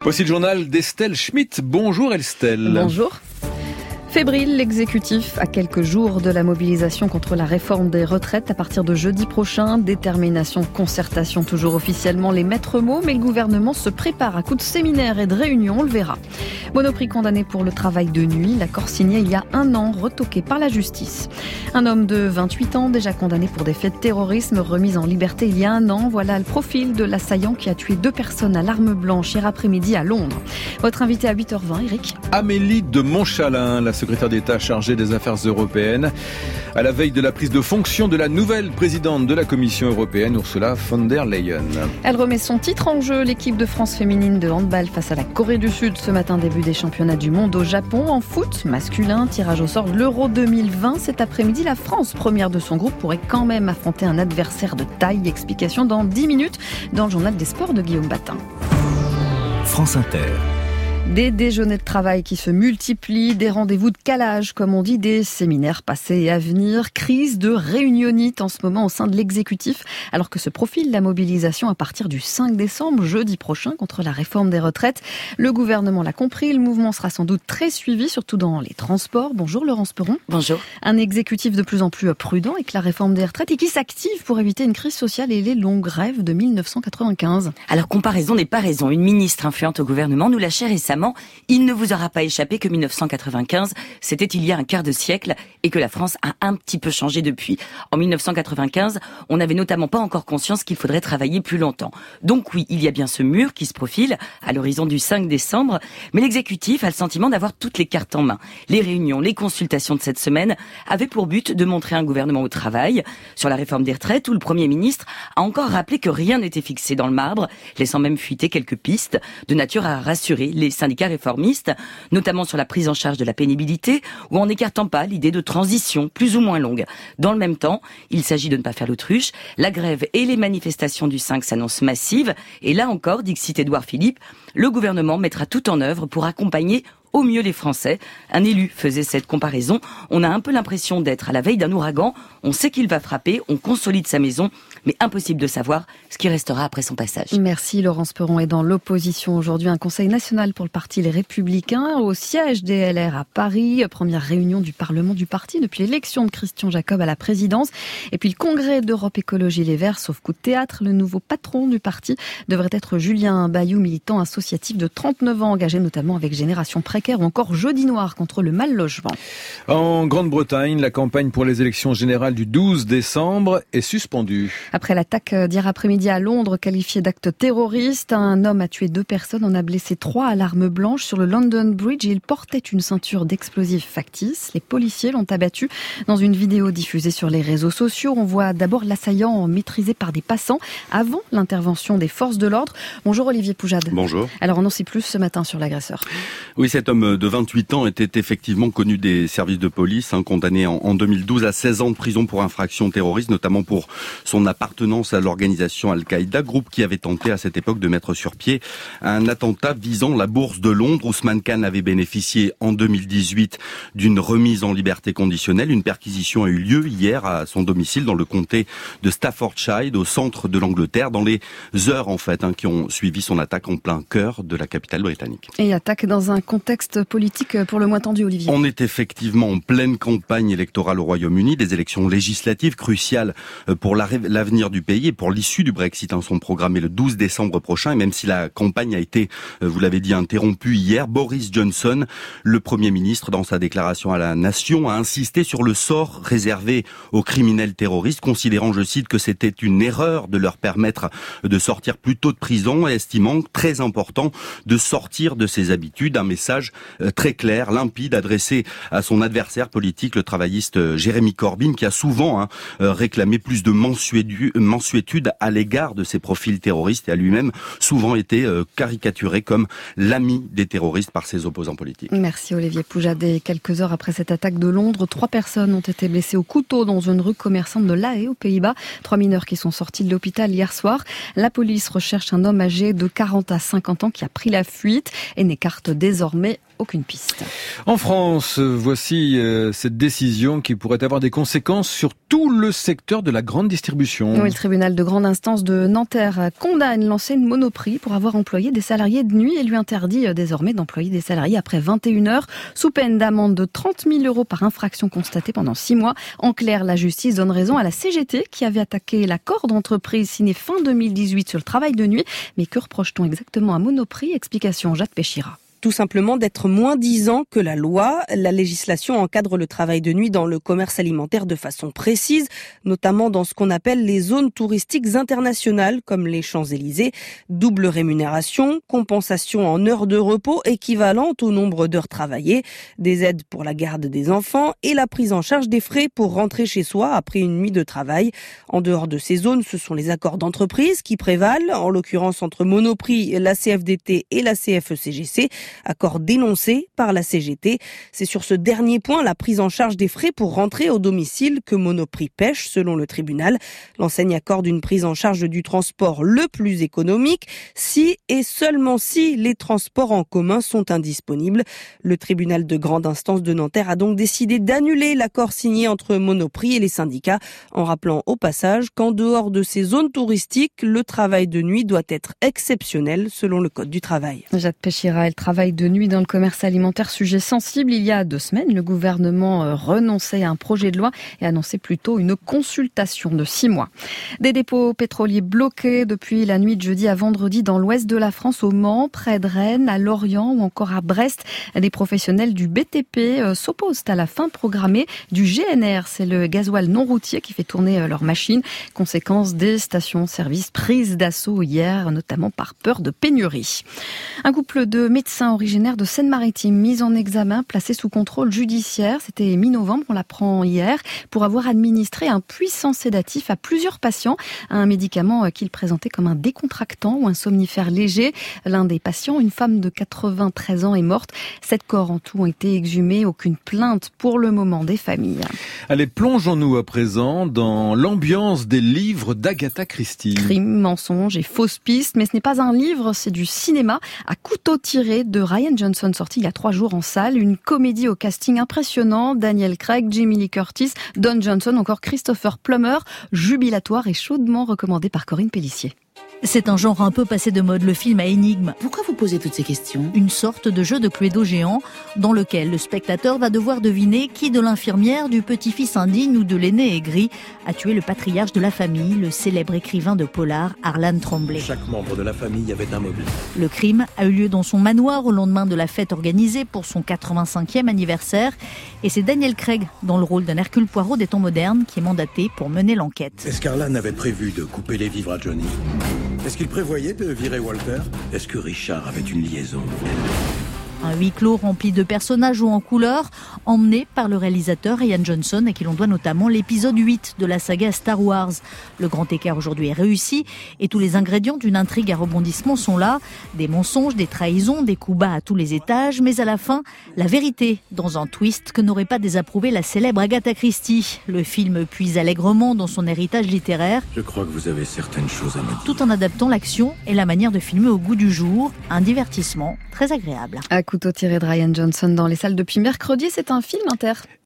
Voici le journal d'Estelle Schmitt. Bonjour Estelle. Bonjour. Fébrile, l'exécutif à quelques jours de la mobilisation contre la réforme des retraites à partir de jeudi prochain. Détermination, concertation, toujours officiellement les maîtres mots, mais le gouvernement se prépare à coups de séminaires et de réunions, on le verra. Monoprix condamné pour le travail de nuit, l'accord signé il y a un an, retoqué par la justice. Un homme de 28 ans, déjà condamné pour des faits de terrorisme, remis en liberté il y a un an. Voilà le profil de l'assaillant qui a tué 2 personnes à l'arme blanche hier après-midi à Londres. Votre invité à 8h20, Eric. Amélie de Montchalin, la secrétaire d'État chargée des affaires européennes, à la veille de la prise de fonction de la nouvelle présidente de la Commission européenne, Ursula von der Leyen. Elle remet son titre en jeu, l'équipe de France féminine de handball face à la Corée du Sud. Ce matin, début des championnats du monde au Japon. En foot masculin, tirage au sort de l'Euro 2020. Cet après-midi, la France, première de son groupe, pourrait quand même affronter un adversaire de taille. Explication dans 10 minutes dans le journal des sports de Guillaume Batin. France Inter. Des déjeuners de travail qui se multiplient, des rendez-vous de calage, comme on dit, des séminaires passés et à venir, crise de réunionite en ce moment au sein de l'exécutif, alors que se profile la mobilisation à partir du 5 décembre, jeudi prochain, contre la réforme des retraites. Le gouvernement l'a compris, le mouvement sera sans doute très suivi, surtout dans les transports. Bonjour Laurence Perron. Bonjour. Un exécutif de plus en plus prudent avec la réforme des retraites et qui s'active pour éviter une crise sociale et les longues grèves de 1995. Alors comparaison n'est pas raison. Une ministre influente au gouvernement nous lâchait récemment. Il ne vous aura pas échappé que 1995, c'était il y a un quart de siècle et que la France a un petit peu changé depuis. En 1995, on n'avait notamment pas encore conscience qu'il faudrait travailler plus longtemps. Donc oui, il y a bien ce mur qui se profile à l'horizon du 5 décembre, mais l'exécutif a le sentiment d'avoir toutes les cartes en main. Les réunions, les consultations de cette semaine avaient pour but de montrer un gouvernement au travail. Sur la réforme des retraites, où le Premier ministre a encore rappelé que rien n'était fixé dans le marbre, laissant même fuiter quelques pistes de nature à rassurer les syndicats réformistes, notamment sur la prise en charge de la pénibilité, ou en n'écartant pas l'idée de transition plus ou moins longue. Dans le même temps, il s'agit de ne pas faire l'autruche. La grève et les manifestations du 5 s'annoncent massives, et là encore, dixit Édouard Philippe, le gouvernement mettra tout en œuvre pour accompagner au mieux les Français. Un élu faisait cette comparaison. On a un peu l'impression d'être à la veille d'un ouragan. On sait qu'il va frapper, on consolide sa maison, mais impossible de savoir ce qui restera après son passage. Merci Laurence Perron. Et dans l'opposition aujourd'hui, un conseil national pour le parti Les Républicains au siège des LR à Paris. Première réunion du Parlement du parti depuis l'élection de Christian Jacob à la présidence. Et puis le congrès d'Europe Écologie Les Verts, sauf coup de théâtre. Le nouveau patron du parti devrait être Julien Bayou, militant associatif de 39 ans, engagé notamment avec Génération Précaire ou encore Jeudi Noir contre le mal logement. En Grande-Bretagne, la campagne pour les élections générales du 12 décembre est suspendue. Après l'attaque d'hier après-midi à Londres, qualifiée d'acte terroriste, un homme a tué 2 personnes, en a blessé 3 à l'arme blanche sur le London Bridge. Il portait une ceinture d'explosifs factices. Les policiers l'ont abattu. Dans une vidéo diffusée sur les réseaux sociaux, on voit d'abord l'assaillant maîtrisé par des passants avant l'intervention des forces de l'ordre. Bonjour Olivier Poujade. Bonjour. Alors on en sait plus ce matin sur l'agresseur. Oui, cet homme de 28 ans était effectivement connu des services de police, condamné en 2012 à 16 ans de prison pour infraction terroriste, notamment pour son appartenance à l'organisation Al-Qaïda, groupe qui avait tenté à cette époque de mettre sur pied un attentat visant la bourse de Londres. Ousmane Khan avait bénéficié en 2018 d'une remise en liberté conditionnelle. Une perquisition a eu lieu hier à son domicile dans le comté de Staffordshire, au centre de l'Angleterre, dans les heures qui ont suivi son attaque en plein cœur de la capitale britannique. Et attaque dans un contexte politique pour le moins tendu, Olivier. On est effectivement en pleine campagne électorale au Royaume-Uni, des élections législatives cruciales pour l'avenir du pays et pour l'issue du Brexit sont programmées le 12 décembre prochain. Et même si la campagne a été, vous l'avez dit, interrompue hier, Boris Johnson, le Premier ministre, dans sa déclaration à la Nation, a insisté sur le sort réservé aux criminels terroristes, considérant, je cite, que c'était une erreur de leur permettre de sortir plus tôt de prison et estimant très important de sortir de ses habitudes. Un message très clair, limpide, adressé à son adversaire politique, le travailliste Jeremy Corbyn, qui a souvent réclamé plus de mansuétude à l'égard de ces profils terroristes et a lui-même souvent été caricaturé comme l'ami des terroristes par ses opposants politiques. Merci Olivier Poujade. Et quelques heures après cette attaque de Londres, 3 personnes ont été blessées au couteau dans une rue commerçante de La Haye, aux Pays-Bas. 3 mineurs qui sont sortis de l'hôpital hier soir. La police recherche un homme âgé de 40 à 50 ans qui a pris la fuite et n'écarte désormais mais aucune piste. En France, voici cette décision qui pourrait avoir des conséquences sur tout le secteur de la grande distribution. Oui, le tribunal de grande instance de Nanterre condamne l'enseigne Monoprix pour avoir employé des salariés de nuit et lui interdit désormais d'employer des salariés après 21h, sous peine d'amende de 30 000 € par infraction constatée pendant 6 mois. En clair, la justice donne raison à la CGT qui avait attaqué l'accord d'entreprise signé fin 2018 sur le travail de nuit. Mais que reproche-t-on exactement à Monoprix ? Explication Jade Péchira. Tout simplement d'être moins disant que la loi. La législation encadre le travail de nuit dans le commerce alimentaire de façon précise, notamment dans ce qu'on appelle les zones touristiques internationales, comme les Champs-Élysées. Double rémunération, compensation en heures de repos équivalente au nombre d'heures travaillées, des aides pour la garde des enfants et la prise en charge des frais pour rentrer chez soi après une nuit de travail. En dehors de ces zones, ce sont les accords d'entreprise qui prévalent, en l'occurrence entre Monoprix, la CFDT et la CFE-CGC. Accord dénoncé par la CGT. C'est sur ce dernier point, la prise en charge des frais pour rentrer au domicile, que Monoprix pêche, selon le tribunal. L'enseigne accorde une prise en charge du transport le plus économique, si et seulement si les transports en commun sont indisponibles. Le tribunal de grande instance de Nanterre a donc décidé d'annuler l'accord signé entre Monoprix et les syndicats, en rappelant au passage qu'en dehors de ces zones touristiques, le travail de nuit doit être exceptionnel, selon le Code du travail. Jade Péchira, le travail de nuit dans le commerce alimentaire, sujet sensible. Il y a 2 semaines, le gouvernement renonçait à un projet de loi et annonçait plutôt une consultation de 6 mois. Des dépôts pétroliers bloqués depuis la nuit de jeudi à vendredi dans l'ouest de la France, au Mans, près de Rennes, à Lorient ou encore à Brest. Des professionnels du BTP s'opposent à la fin programmée du GNR. C'est le gasoil non routier qui fait tourner leurs machines. Conséquence des stations-service prises d'assaut hier, notamment par peur de pénurie. Un couple de médecins originaire de Seine-Maritime, mis en examen, placé sous contrôle judiciaire. C'était mi-novembre, on l'apprend hier, pour avoir administré un puissant sédatif à plusieurs patients. Un médicament qu'il présentait comme un décontractant ou un somnifère léger. L'un des patients, une femme de 93 ans, est morte. 7 corps en tout ont été exhumés. Aucune plainte pour le moment des familles. Allez, plongeons-nous à présent dans l'ambiance des livres d'Agatha Christie. Crime, mensonge et fausses pistes. Mais ce n'est pas un livre, c'est du cinéma à couteau tiré de Rian Johnson, sorti il y a 3 jours en salle. Une comédie au casting impressionnant. Daniel Craig, Jamie Lee Curtis, Don Johnson, encore Christopher Plummer. Jubilatoire et chaudement recommandé par Corinne Pélissier. C'est un genre un peu passé de mode, le film à énigme. Pourquoi vous posez toutes ces questions ? Une sorte de jeu de Cluedo géant dans lequel le spectateur va devoir deviner qui de l'infirmière, du petit-fils indigne ou de l'aîné aigri a tué le patriarche de la famille, le célèbre écrivain de polar Harlan Tremblay. Chaque membre de la famille avait un mobile. Le crime a eu lieu dans son manoir au lendemain de la fête organisée pour son 85e anniversaire. Et c'est Daniel Craig, dans le rôle d'un Hercule Poirot des temps modernes, qui est mandaté pour mener l'enquête. Est-ce qu'Harlan avait prévu de couper les vivres à Johnny ? Est-ce qu'il prévoyait de virer Walter ? Est-ce que Richard avait une liaison ? Un huis clos rempli de personnages hauts en couleur, emmenés par le réalisateur Rian Johnson, à qui l'on doit notamment l'épisode 8 de la saga Star Wars. Le grand écart aujourd'hui est réussi et tous les ingrédients d'une intrigue à rebondissement sont là. Des mensonges, des trahisons, des coups bas à tous les étages, mais à la fin, la vérité dans un twist que n'aurait pas désapprouvé la célèbre Agatha Christie. Le film puise allègrement dans son héritage littéraire. Je crois que vous avez certaines choses à me dire. Tout en adaptant l'action et la manière de filmer au goût du jour. Un divertissement très agréable. À couteau tiré de Rian Johnson dans les salles depuis mercredi, c'est un film inter.